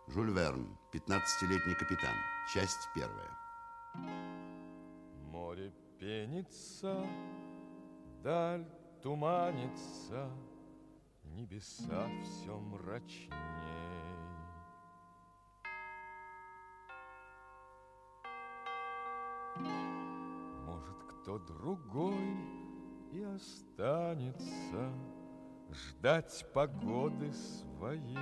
Жюль Верн, 15-летний капитан. Часть первая. Море пенится, даль туманится, небеса все мрачней. Может, кто другой и останется ждать погоды своей.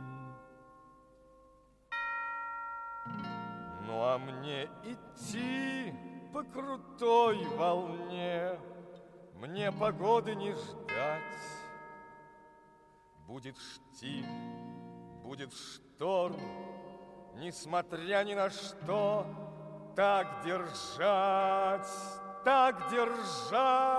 Ну а мне идти по крутой волне, мне погоды не ждать. Будет штиль, будет шторм, несмотря ни на что, так держать, так держать.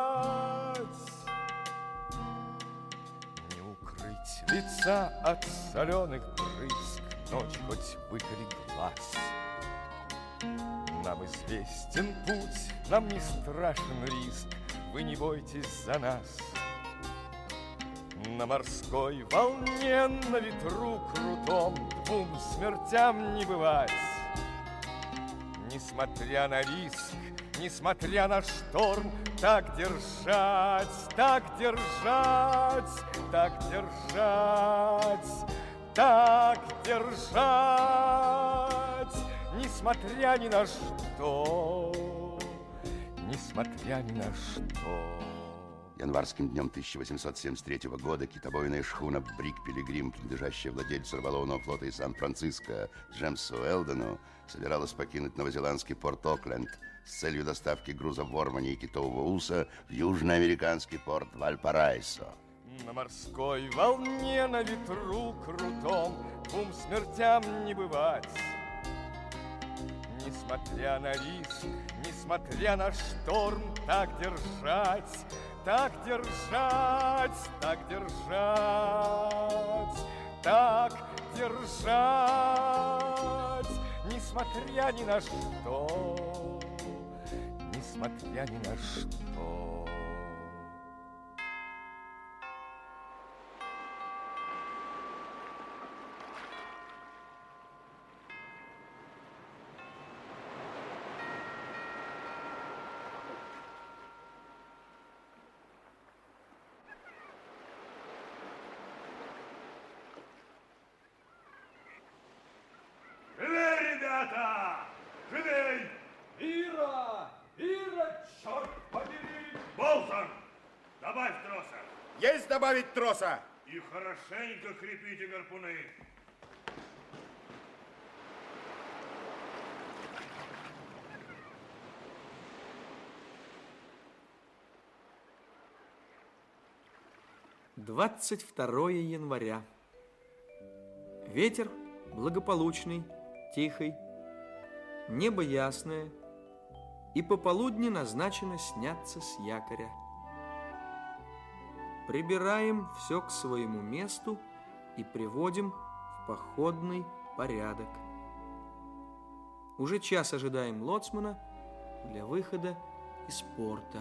Не укрыть лица от соленых брызг, ночь хоть выколи глаз. Нам известен путь, нам не страшен риск, вы не бойтесь за нас. На морской волне, на ветру крутом двум смертям не бывать. Несмотря на риск, несмотря на шторм, так держать, так держать, так держать, так держать, несмотря ни на что, несмотря ни на что. Январским днем 1873 года китобойная шхуна «Брик Пилигрим», принадлежащая владельцу рыболовного флота из Сан-Франциско Джемсу Уэлдену, собиралась покинуть новозеландский порт Окленд с целью доставки груза вормани и китового уса в южноамериканский порт Вальпараисо. На морской волне, на ветру крутом двум смертям не бывать. Несмотря на риск, несмотря на шторм, так держать, так держать, так держать, так держать, несмотря ни на что, несмотря ни на что. Живей, ребята! Живей! Ира! Ира, черт побери! Болтон, добавь троса. Есть добавить троса! И хорошенько крепите гарпуны. Двадцать 2 января. Ветер благополучный, тихий, небо ясное, и пополудни назначено сняться с якоря. Прибираем все к своему месту и приводим в походный порядок. Уже час ожидаем лоцмана для выхода из порта.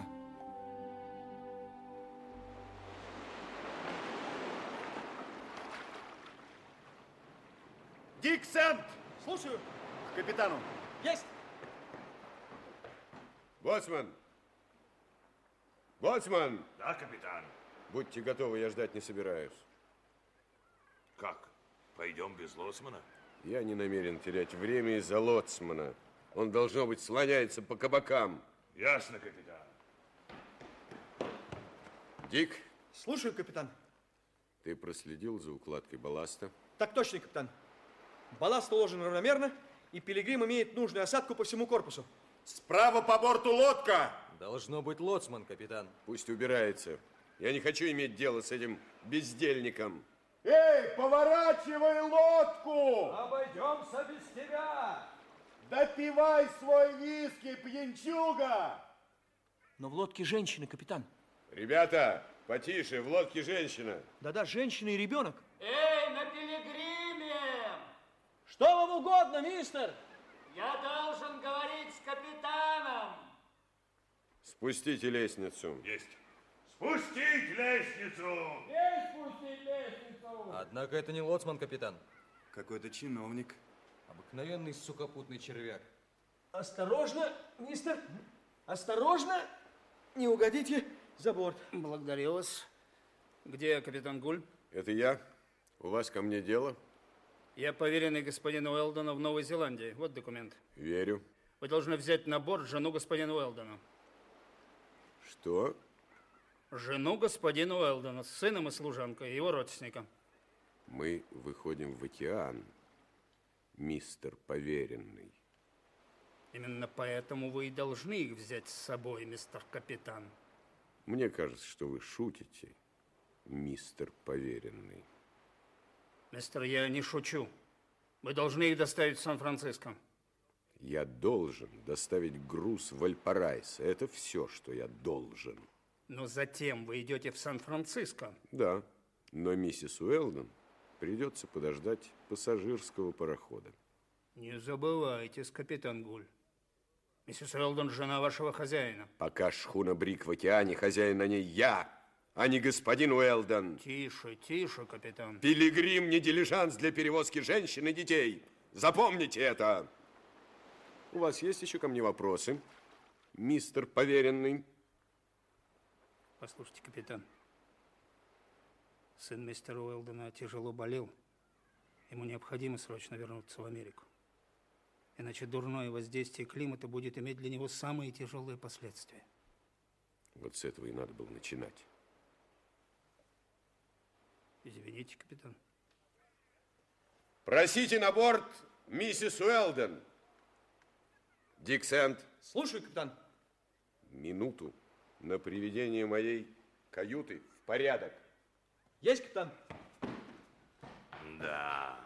Дик Сент! Слушаю. К капитану. Есть! Боцман! Боцман! Да, капитан. Будьте готовы, я ждать не собираюсь. Как? Пойдем без лоцмана? Я не намерен терять время из-за лоцмана. Он, должно быть, слоняется по кабакам. Ясно, капитан. Дик, Слушаю, капитан. ты проследил за укладкой балласта? Так точно, капитан. Балласт уложен равномерно, и Пилигрим имеет нужную осадку по всему корпусу. Справа по борту лодка! Должно быть лоцман, капитан. Пусть убирается. Я не хочу иметь дело с этим бездельником. Эй, поворачивай лодку! Обойдемся без тебя! Допивай свой виски, пьянчуга! Но в лодке женщина, капитан. Ребята, потише, в лодке женщина. Да-да, женщина и ребенок. Эй, на Пилигриме! Что вам угодно, мистер? Я должен говорить с капитаном. Спустите лестницу. Есть. Спустить лестницу! Однако это не лоцман, капитан. Какой-то чиновник. Обыкновенный сухопутный червяк. Осторожно, мистер. Осторожно. Не угодите за борт. Благодарю вас. Где капитан Гуль? Это я. У вас ко мне дело? Я поверенный господина Уэлдона в Новой Зеландии. Вот документ. Верю. Вы должны взять на борт жену господина Уэлдона. Что? Жену господина Уэлдона с сыном и служанкой, его родственником. Мы выходим в океан, мистер поверенный. Именно поэтому вы и должны их взять с собой, мистер капитан. Мне кажется, что вы шутите, мистер поверенный. Мистер, я не шучу. Вы должны их доставить в Сан-Франциско. Я должен доставить груз в Вальпарайсо. Это все, что я должен. Но затем вы идете в Сан-Франциско. Да, но миссис Уэлдон придется подождать пассажирского парохода. Не забывайтесь, капитан Гуль. Миссис Уэлдон – жена вашего хозяина. Пока шхуна Брик в океане, хозяин на ней я, а не господин Уэлдон. Тише, тише, капитан. Пилигрим не дилижанс для перевозки женщин и детей. Запомните это. У вас есть еще ко мне вопросы, мистер поверенный? Послушайте, капитан. Сын мистера Уэлдона тяжело болел. Ему необходимо срочно вернуться в Америку. Иначе дурное воздействие климата будет иметь для него самые тяжелые последствия. Вот с этого и надо было начинать. Извините, капитан. Просите на борт миссис Уэлдон. Дик Сэнд. Слушай, капитан. Минуту на приведение моей каюты в порядок. Есть, капитан? Да.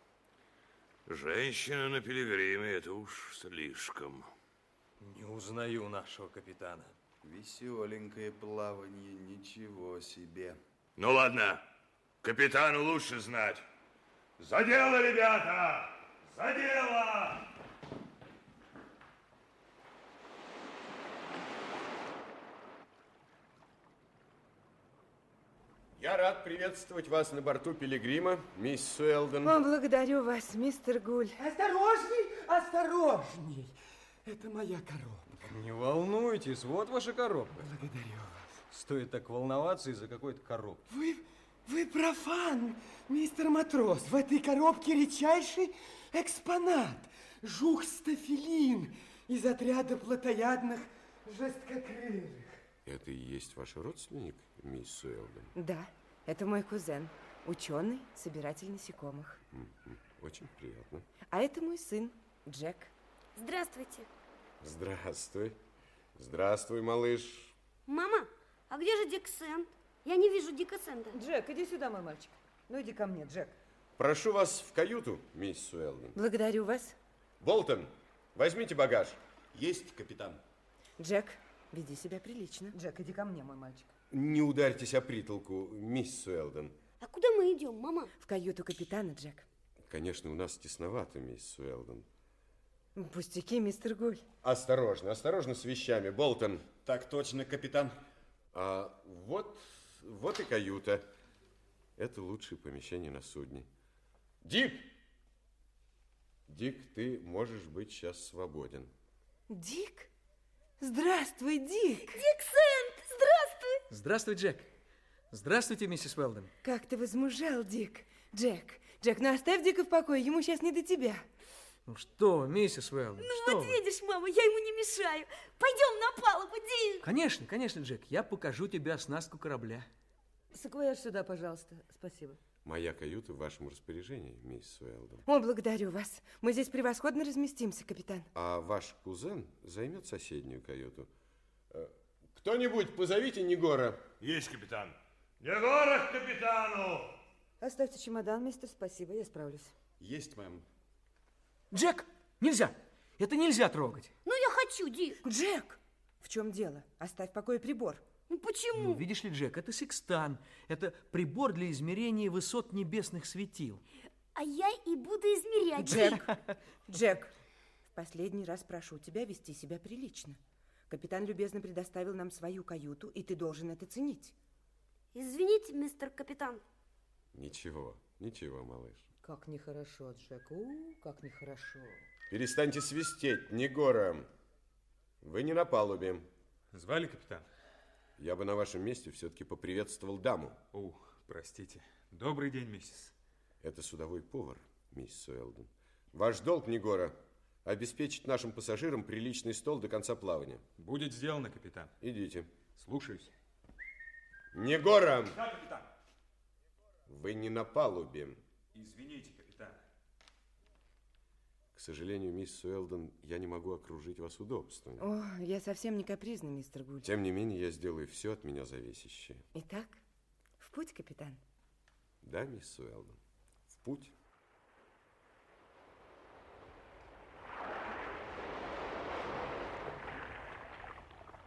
Женщина на пилигриме – это уж слишком. Не узнаю нашего капитана. Веселенькое плавание, ничего себе. Ну ладно, капитану лучше знать. За дело, ребята! За дело! Я рад приветствовать вас на борту Пилигрима, мисс Уэлдон. О, благодарю вас, мистер Гуль. Осторожней, осторожней. Это моя коробка. Не волнуйтесь, вот ваша коробка. Благодарю вас. Стоит так волноваться из-за какой-то коробки. Вы профан, мистер Матрос. В этой коробке редчайший экспонат. Жух-стафилин из отряда плотоядных жесткокрылых. Это и есть ваш родственник, мисс Уэлдон? Да, это мой кузен, ученый, собиратель насекомых. Очень приятно. А это мой сын, Джек. Здравствуйте. Здравствуй. Здравствуй, малыш. Мама, а где же Дик Сэнд? Я не вижу Дика Сэнда. Джек, иди сюда, мой мальчик. Ну, иди ко мне, Джек. Прошу вас в каюту, мисс Уэлдон. Благодарю вас. Болтон, возьмите багаж. Есть, капитан. Джек, веди себя прилично. Джек, иди ко мне, мой мальчик. Не ударьтесь о притолку, мисс Уэлдон. А куда мы идем, мама? В каюту капитана, Джек. Конечно, у нас тесновато, мисс Уэлдон. Пустяки, мистер Гуль. Осторожно, осторожно с вещами, Болтон. Так точно, капитан. А вот и каюта. Это лучшее помещение на судне. Дик! Дик, ты можешь быть сейчас свободен. Дик? Здравствуй, Дик! Дик Сэнд, здравствуй! Здравствуй, Джек. Здравствуйте, миссис Уэлдон. Как ты возмужал, Дик. Джек, ну оставь Дика в покое, ему сейчас не до тебя. Ну что, миссис Уэлдон, Ну что вот вы? видишь, мама, я ему не мешаю. Пойдем на палубу, Дик. Конечно, конечно, Джек, я покажу тебе оснастку корабля. Саквояж сюда, пожалуйста. Спасибо. Моя каюта в вашем распоряжении, мисс Уэлдон. О, благодарю вас. Мы здесь превосходно разместимся, капитан. А ваш кузен займет соседнюю каюту. Кто-нибудь позовите Негора. Есть, капитан. Негора к капитану! Оставьте чемодан, мистер, спасибо, я справлюсь. Есть, мэм. Джек, нельзя! Это нельзя трогать. Ну, я хочу, Дик. Джек! В чем дело? Оставь в покое прибор. Ну, почему? Ну, видишь ли, Джек, это секстан. Это прибор для измерения высот небесных светил. А я и буду измерять, Джек! Джек! В последний раз прошу тебя вести себя прилично. Капитан любезно предоставил нам свою каюту, и ты должен это ценить. Извините, мистер капитан. Ничего, ничего, малыш. Как нехорошо, Джек. Как нехорошо. Перестаньте свистеть, Негора. Вы не на палубе. Звали, капитан? Я бы на вашем месте все-таки поприветствовал даму. Простите. Добрый день, миссис. Это судовой повар, миссис Уэлдон. Ваш долг, Негора, обеспечить нашим пассажирам приличный стол до конца плавания. Будет сделано, капитан. Идите. Слушаюсь. Негора! Да, капитан. Вы не на палубе. Извините, капитан. К сожалению, мисс Уэлдон, я не могу окружить вас удобствами. Я совсем не капризный, мистер Гуль. Тем не менее, я сделаю все от меня зависящее. Итак, в путь, капитан. Да, мисс Уэлдон, в путь.